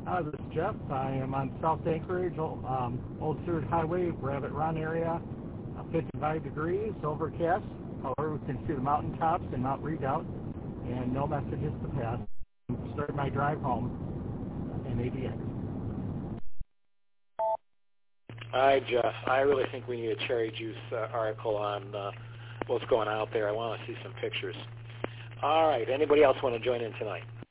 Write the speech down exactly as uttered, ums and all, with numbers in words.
Hi, this is Jeff. I am on South Anchorage, um, Old Seward Highway, Rabbit Run area. Uh, fifty-five degrees, overcast. However, we can see the mountaintops and Mount Redoubt, and no messages to pass. Start my drive home in A D X. Hi, Jeff. I really think we need a Cherry Juice uh, article on uh, what's going on out there. I want to see some pictures. All right. Anybody else want to join in tonight?